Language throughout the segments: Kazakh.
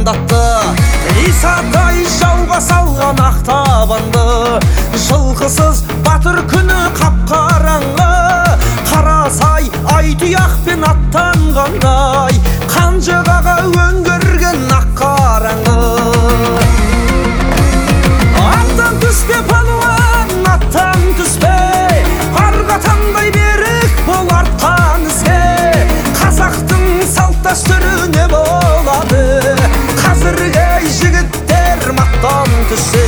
аттандатты. Исатай жауға салған ақтабанды, жылқысыз батыр күні қап-қараңғы. Қарасай ай тұяқпен аттанғандай, қанжығаға өңгерген ақ қараңғы. Аттан түспе палуан, аттан түспе, арға таңдай берік бол артқан ізге. Қазақтың салт дәстүрі не болады, қазіргі жігіттер мақтан түссе.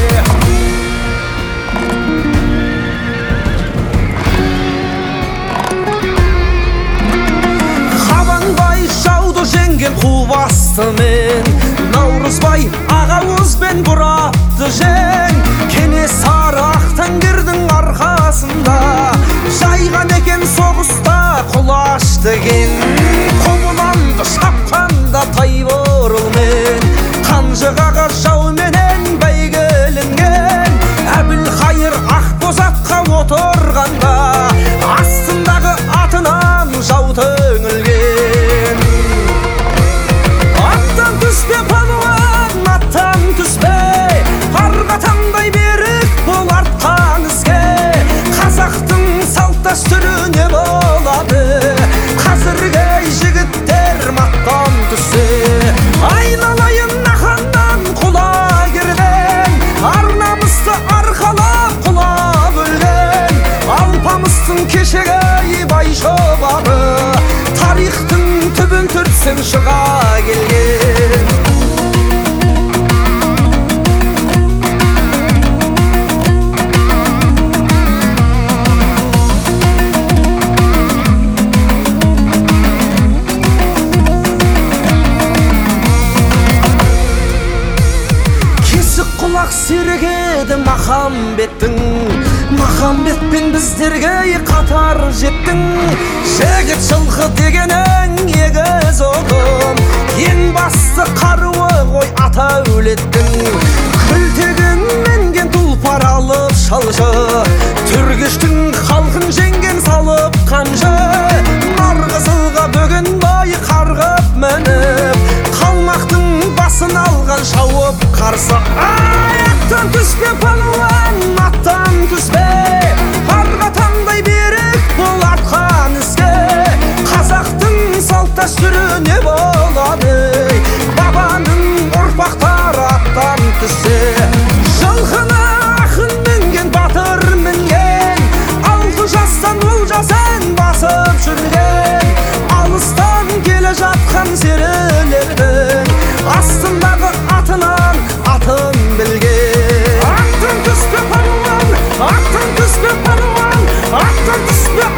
Қабанбай жауды жеңген қубастымен, Наурызбай ағауызбен бұрапты жең. Кенесары ақтаңгердің арқасында жайған екен соғыста құлаш деген. Қобыланды шапқанда Тайбұрылмен, қанжығаға жауменен бәйгеленген. Әбілқайыр Ақбозатқа отырғанда астындағы атынан жау төнілген. Аттан түспе палуан, аттан түспе, арға таңдай берік бол артқан ізге. Қазақтың салт дәстүрі не болады, қазіргі жігіттер мақтан түссе. Айналайын наханнан құлагерден, ар намысты арқалап құлап өлген. Алпамыстың кешегі бай шобағы, тарихтың түбін түртсең шыға келген. Құлақ сергеді Махамбеттің, Махамбетпен біздерге қатар жеттің. Жігіт жылқы дегенің егіз ұғым, ең басты қаруы ғой ата өлеттің. Күлтеген менген тұлпар алып шалжы, түргіштің халқын жеңген салып қанжы. Нарқызылға бөгенбай қарғып мініп, қалмақтың басын алған шауып қарсы. Аттан түспе палуан, аттан түспе, арға таңдай берік бол артқан ізге. Қазақтың салт дәстүрі не болады, бабаның ұрпақтары аттан түссе. Жылқыны ақын мінген батыр мінген, 6 жастан олжасын басып жүрген. Алыстан келе жатқан серілердің астындағы атынан атын білген. Аттан түспе палуан, аттан түспе палуан, аттан түспе